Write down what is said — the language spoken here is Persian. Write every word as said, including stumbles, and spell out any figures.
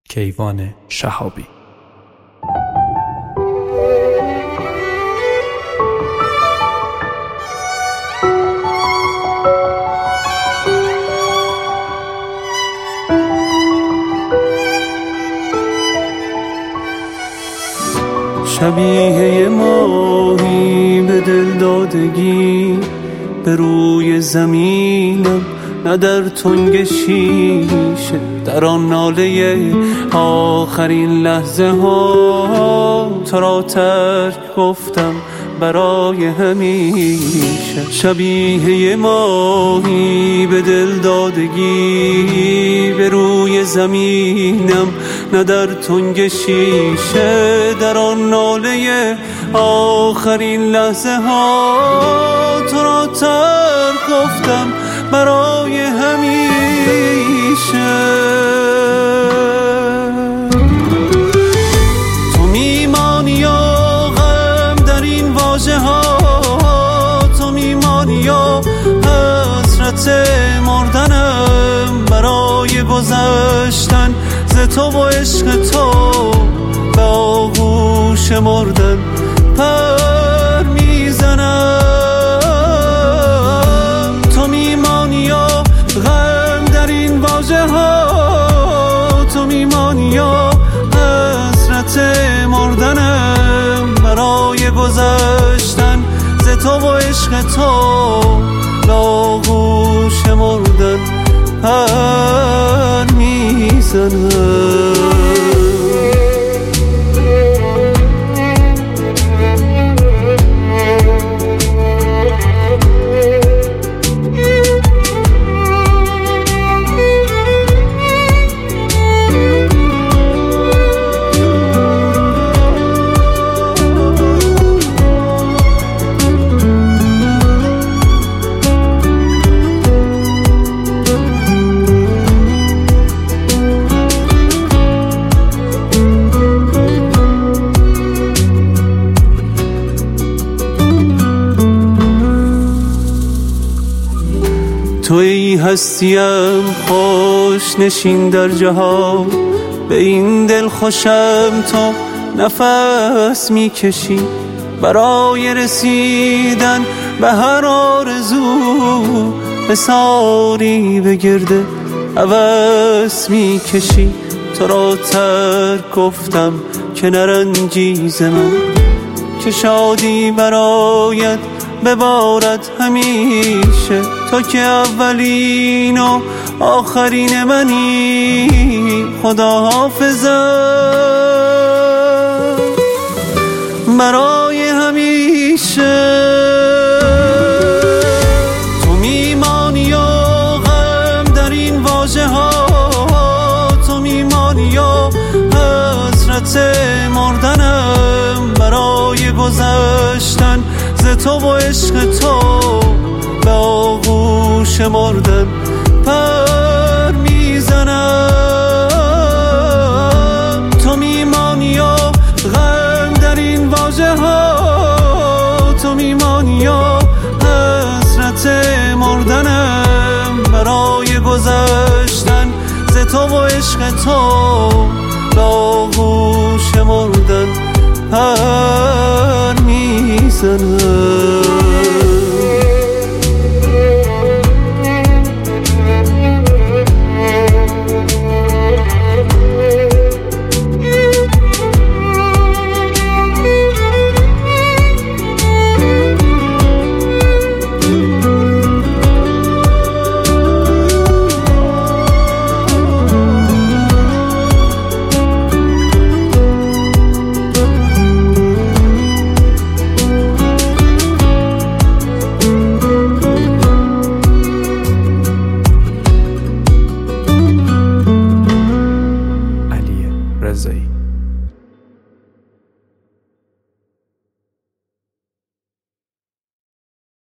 کیوان شهابی. شبیه ماهی به دل دادگی به روی زمینم، نه در تنگ شیشه، در آن ناله آخرین لحظه ها تو را ترک گفتم برای همیشه. شبیه ماهی به دل دادگی به روی زمینم، نه در تنگ شیشه، در آن ناله آخرین لحظه ها تو را ترک گفتم برای همیشه. تو میمانی و غم در این واژه ها، تو میمانی و حسرت مردنم برای گذشتن ز تو و عشق تو به آغوش مردن پر میزنم. تو میمانی و غم در این واژه ها، تو میمانی و حسرت مردنم برای گذشتن ز تو و عشق تو به آغوش مردن پر میزنم. تو ای هستیم خوش نشین در جهان، به این دل خوشم تو نفس میکشی، برای رسیدن به هر آرزو حصاری به گرد هوس میکشی. تو را ترک گفتم که نرنجی ز من، که شادی برایت ببارد همیشه. تو که اولین و آخرین منی، خدا حافظم برای همیشه. تو میمانی و غم در این واژه ها، تو میمانی و حسرت مردنم برای گذشتن ز تو و عشق تو به آغوش مردن پر میزنم. تو میمانی و غم در این واژه ها، تو میمانی و حسرت مردنم برای گذشتن ز تو و عشق تو به آغوش مردن پر میزنم. علی رضایی.